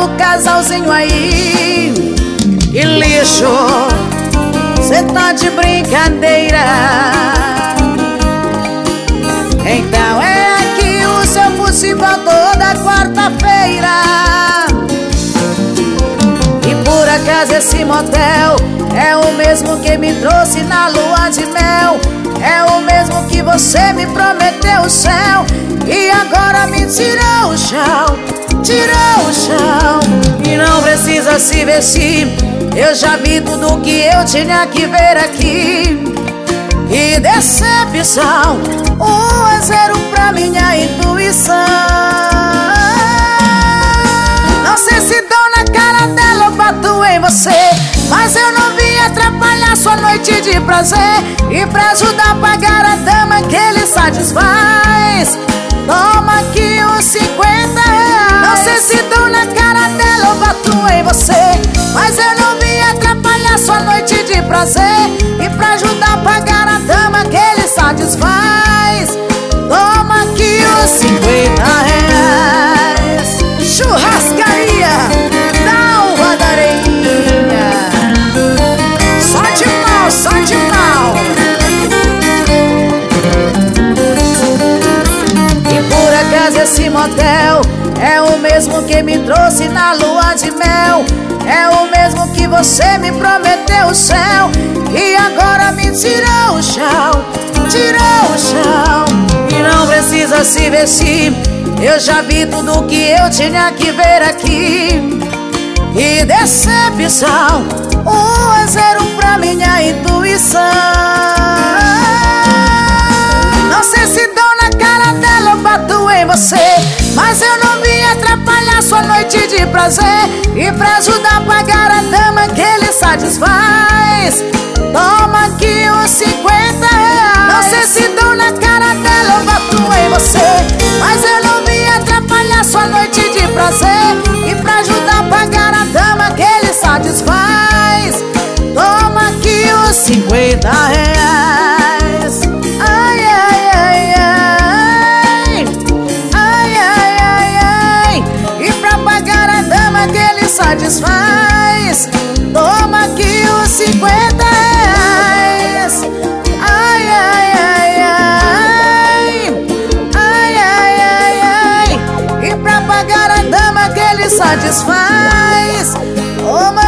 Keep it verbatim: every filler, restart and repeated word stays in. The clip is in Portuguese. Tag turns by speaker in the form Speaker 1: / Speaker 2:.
Speaker 1: outro casalzinho aí. E lixo, cê tá de brincadeira. Então é aqui o seu futebol toda quarta-feira. E por acaso esse motel é o mesmo que me trouxe na lua de mel. É o mesmo que você me prometeu o céu. E agora me tirou o chão, tirou o chão. E não precisa se vestir, eu já vi tudo que eu tinha que ver aqui. E decepção, um a zero pra minha intuição. Não sei se dou na cara dela ou bato em você, mas eu não vim atrapalhar sua noite de prazer. E pra ajudar a pagar a dama que ele satisfaz, toma aqui uns cinquenta reais. Não sei se dou na cara dela ou bato em você, mas eu não vim atrapalhar sua noite de prazer. E pra ajudar a pagar a dama que ele satisfaz, toma aqui uns cinquenta reais. Churrascaria da Uva da Areinha, só de mal, só de mal. E por acaso esse motel é o mesmo que me trouxe na lua de mel. É o mesmo que você me prometeu o céu. E agora me tirou o chão, tirou o chão. E não precisa se vestir, eu já vi tudo que eu tinha que ver aqui. E decepção, um a zero pra minha intuição. Não sei se dou na cara dela ou bato em você, mas eu não vim atrapalhar sua noite de prazer. E pra ajudar a pagar a dama que ele satisfaz, toma aqui uns cinquenta reais. Não sei se dou na cara dela ou bato em você, mas eu não vim atrapalhar sua noite de prazer. E pra ajudar a pagar a dama que ele satisfaz, toma aqui uns cinquenta reais. Ai, ai, ai, ai. Ai, ai, ai, ai. E pra pagar a dama que ele satisfaz, toma aqui uns cinquenta reais. Ai, ai, ai, ai. Ai, ai, ai, ai. E pra pagar a dama que ele satisfaz, toma